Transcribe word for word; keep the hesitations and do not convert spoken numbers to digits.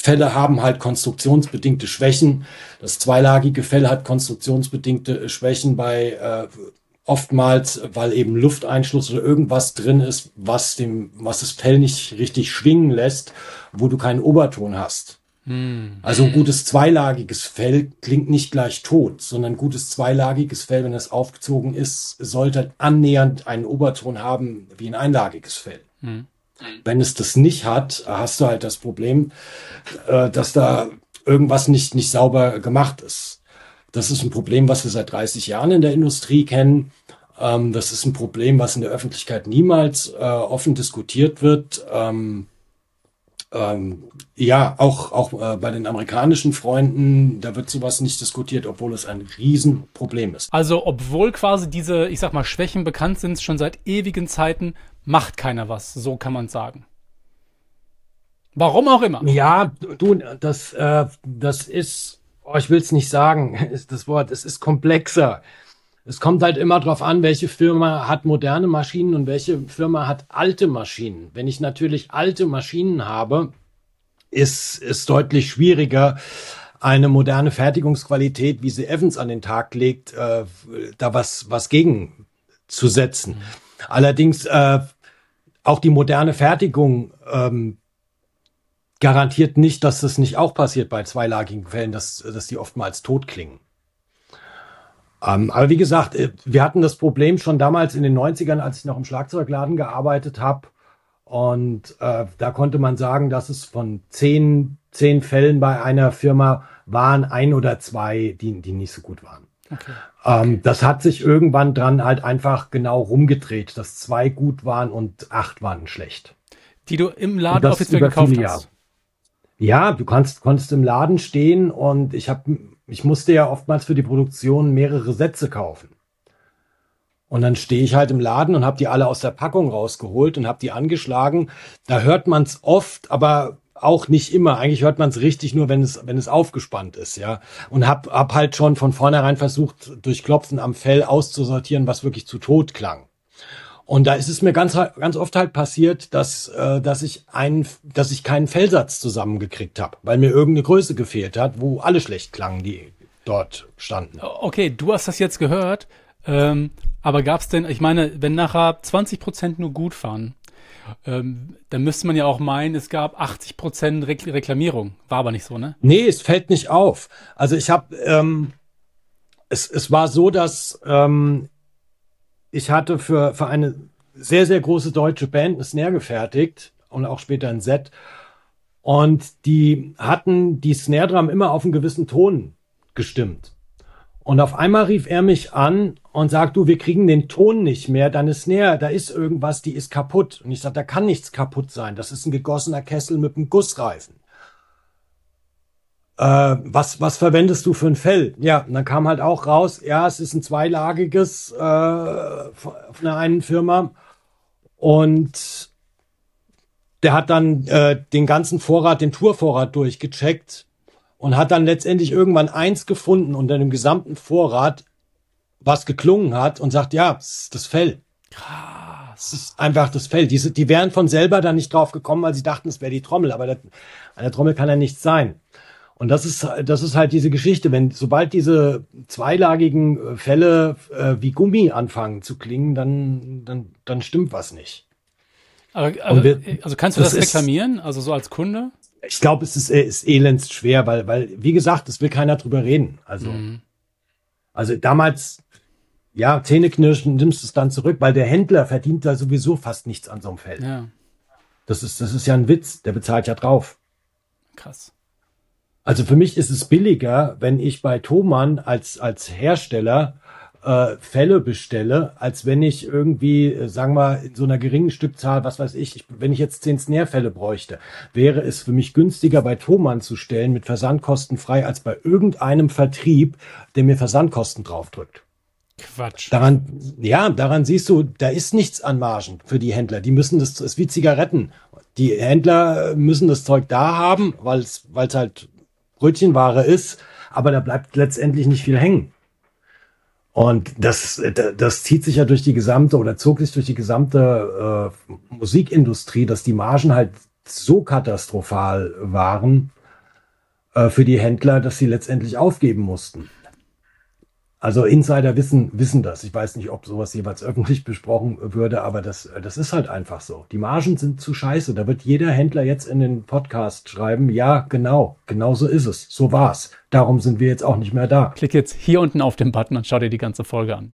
Felle haben halt konstruktionsbedingte Schwächen. Das zweilagige Fell hat konstruktionsbedingte Schwächen bei äh, oftmals, weil eben Lufteinschluss oder irgendwas drin ist, was dem, was das Fell nicht richtig schwingen lässt, wo du keinen Oberton hast. Hm. Also ein gutes zweilagiges Fell klingt nicht gleich tot, sondern ein gutes zweilagiges Fell, wenn es aufgezogen ist, sollte annähernd einen Oberton haben wie ein einlagiges Fell. Hm. Wenn es das nicht hat, hast du halt das Problem, äh, dass da irgendwas nicht, nicht sauber gemacht ist. Das ist ein Problem, was wir seit dreißig Jahren in der Industrie kennen. Ähm, das ist ein Problem, was in der Öffentlichkeit niemals äh, offen diskutiert wird. Ähm, ähm, ja, auch, auch äh, bei den amerikanischen Freunden, da wird sowas nicht diskutiert, obwohl es ein Riesenproblem ist. Also obwohl quasi diese, ich sag mal, Schwächen bekannt sind, schon seit ewigen Zeiten, macht keiner was, so kann man sagen. Warum auch immer. Ja, du, das, äh, das ist... Oh, ich will es nicht sagen, ist das Wort. Es ist komplexer. Es kommt halt immer drauf an, welche Firma hat moderne Maschinen und welche Firma hat alte Maschinen. Wenn ich natürlich alte Maschinen habe, ist es deutlich schwieriger, eine moderne Fertigungsqualität, wie sie Evans an den Tag legt, äh, da was, was gegen zu setzen. Mhm. Allerdings äh, auch die moderne Fertigung ähm, garantiert nicht, dass das nicht auch passiert bei zweilagigen Fällen, dass, dass die oftmals tot klingen. Ähm, aber wie gesagt, wir hatten das Problem schon damals in den neunzigern, als ich noch im Schlagzeugladen gearbeitet habe. Und äh, da konnte man sagen, dass es von zehn, zehn Fällen bei einer Firma waren ein oder zwei, die, die nicht so gut waren. Okay. Ähm, das hat sich irgendwann dran halt einfach genau rumgedreht, dass zwei gut waren und acht waren schlecht. Die du im Laden offiziell gekauft hast? Jahre. Ja, du kannst, konntest im Laden stehen und ich hab, ich musste ja oftmals für die Produktion mehrere Sätze kaufen. Und dann stehe ich halt im Laden und habe die alle aus der Packung rausgeholt und habe die angeschlagen. Da hört man es oft, aber auch nicht immer. Eigentlich hört man es richtig nur, wenn es, wenn es aufgespannt ist, ja. Und hab, hab halt schon von vornherein versucht, durch Klopfen am Fell auszusortieren, was wirklich zu tot klang. Und da ist es mir ganz, ganz oft halt passiert, dass, äh, dass ich einen, dass ich keinen Fellsatz zusammengekriegt habe, weil mir irgendeine Größe gefehlt hat, wo alle schlecht klangen, die dort standen. Okay, du hast das jetzt gehört, ähm, aber gab's denn, ich meine, wenn nachher zwanzig Prozent nur gut waren, ähm, dann müsste man ja auch meinen, es gab achtzig Prozent Rekl- Reklamierung. War aber nicht so, ne? Nee, es fällt nicht auf. Also ich habe, ähm, es, es war so, dass ähm, ich hatte für, für eine sehr, sehr große deutsche Band eine Snare gefertigt und auch später ein Set. Und die hatten die Snare Drum immer auf einen gewissen Ton gestimmt. Und auf einmal rief er mich an und sagt, du, wir kriegen den Ton nicht mehr, deine Snare, da ist irgendwas, die ist kaputt. Und ich sage, da kann nichts kaputt sein. Das ist ein gegossener Kessel mit einem Gussreifen. Äh, was, was verwendest du für ein Fell? Ja, und dann kam halt auch raus, ja, es ist ein zweilagiges äh, von einer einen Firma. Und der hat dann äh, den ganzen Vorrat, den Tourvorrat durchgecheckt und hat dann letztendlich irgendwann eins gefunden unter dem gesamten Vorrat, was geklungen hat und sagt, ja, das ist das Fell. Krass. Das ist einfach das Fell. Diese, die wären von selber da nicht drauf gekommen, weil sie dachten, es wäre die Trommel. Aber das, an der Trommel kann ja nichts sein. Und das ist, das ist halt diese Geschichte, wenn, sobald diese zweilagigen Fälle äh, wie Gummi anfangen zu klingen, dann, dann, dann stimmt was nicht. Aber, aber wir, also kannst du das, das reklamieren, also so als Kunde? Ich glaube, es ist, ist elends schwer, weil, weil, wie gesagt, es will keiner drüber reden. Also, mhm. also damals, ja, Zähneknirschen, nimmst du es dann zurück, weil der Händler verdient da sowieso fast nichts an so einem Fell. Ja. Das ist, das ist ja ein Witz, der bezahlt ja drauf. Krass. Also für mich ist es billiger, wenn ich bei Thomann als, als Hersteller äh, Felle bestelle, als wenn ich irgendwie, äh, sagen wir, in so einer geringen Stückzahl, was weiß ich, ich wenn ich jetzt zehn Snare-Fälle bräuchte, wäre es für mich günstiger, bei Thomann zu stellen, mit Versandkosten frei, als bei irgendeinem Vertrieb, der mir Versandkosten draufdrückt. Quatsch. Daran, ja, daran siehst du, da ist nichts an Margen für die Händler. Die müssen das, das ist wie Zigaretten. Die Händler müssen das Zeug da haben, weil es, weil es halt Brötchenware ist, aber da bleibt letztendlich nicht viel hängen. Und das, das zieht sich ja durch die gesamte oder zog sich durch die gesamte äh, Musikindustrie, dass die Margen halt so katastrophal waren, äh, für die Händler, dass sie letztendlich aufgeben mussten. Also Insider wissen, wissen das. Ich weiß nicht, ob sowas jeweils öffentlich besprochen würde, aber das, das ist halt einfach so. Die Margen sind zu scheiße. Da wird jeder Händler jetzt in den Podcast schreiben, ja, genau, genau so ist es. So war's. Darum sind wir jetzt auch nicht mehr da. Klick jetzt hier unten auf den Button und schau dir die ganze Folge an.